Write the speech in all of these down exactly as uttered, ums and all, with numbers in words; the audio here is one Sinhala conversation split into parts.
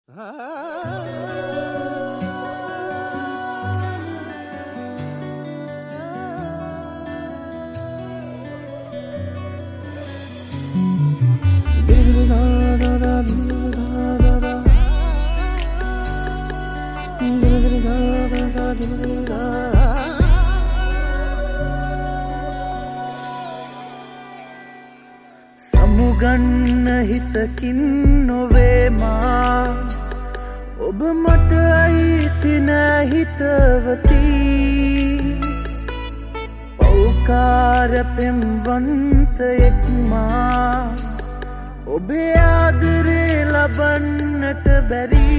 සමුගන්න හිතකින් නොවේ මා ඔබ මට අයිති නෑ හිතවති පෞකාර පෙම්වන්තයෙක් මා ඔබේ ආදරේ ලබන්නට බැරි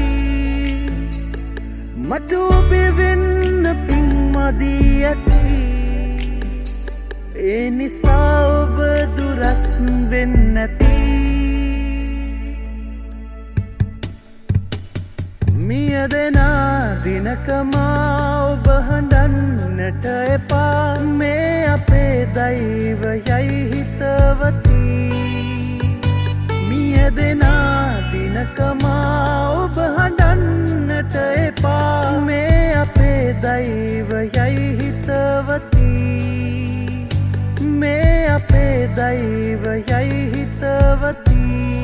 මට ඔබේ වෙන්න පින්මදී ඇති ඒ නිසා ඔබ දුරස් වෙන්නැති මිය දෙනා දිනකමා ඔබ හඬන්නට එපා මේ අපේ දෛවයයි හිතවති මිය දෙනා දිනකමා ඔබ හඬන්නට එපා මේ අපේ දෛවයයි හිතවති මේ අපේ දෛවයයි හිතවති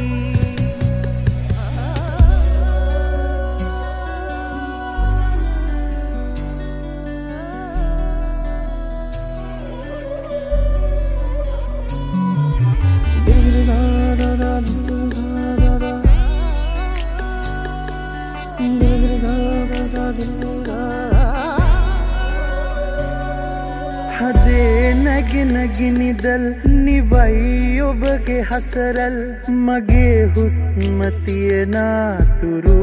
හදේ නැගෙන ගිනිදල් නිවයි ඔබගේ හසරල් මගේ හුස්ම තියනාතුරු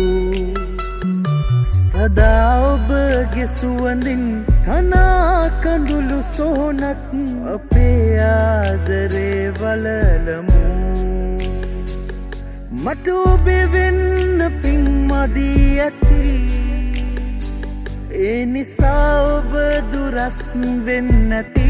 සදා ඔබගේ සුවඳින් තනා කඳුළු සෝනක් අපේ ආදරේ වලලමු මට ඔබේ වෙන්න පින්මදී ඇති ඒ නිසා ඔබ දුරස් වෙන්නැති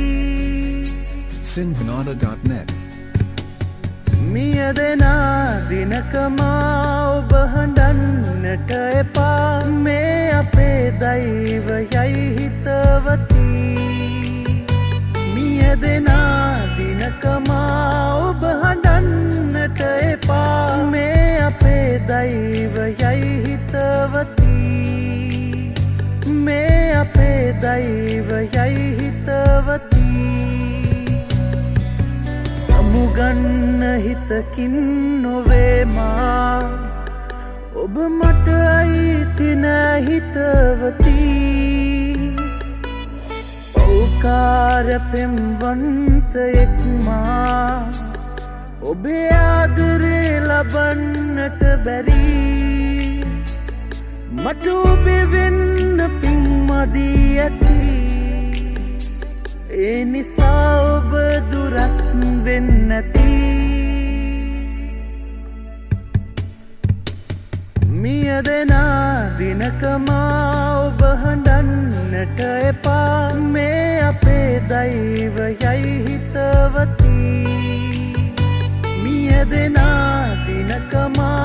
sinbanana dot net මිය දෙනා දිනකමා ඔබ හඬන්නට එපා මේ අපේ දෛවයයි හිතවති මිය දෙනා දිනකමා ඔබ හඬන්නට එපා මේ අපේ දෛවයයි හිතවති මේ අපේ දෛවයයි හිතවති සමුගන්න හිතකින් නොවේ මා ඔබ මට අයිති නෑ හිතවති පෞකාර පෙම්වන්තයෙක් මා ඔබේ ආදරේ ලබන්නට බැරි මට ඔබේ වෙන්න පින්මදී ඇති ඒ නිසා ඔබ දුරස් වෙන්නැති මිය දෙනා දිනකමා ඔබ හඬන්නට එපා මේ අපේ දෛවයයි හිතවති මිය දෙනා දිනකමා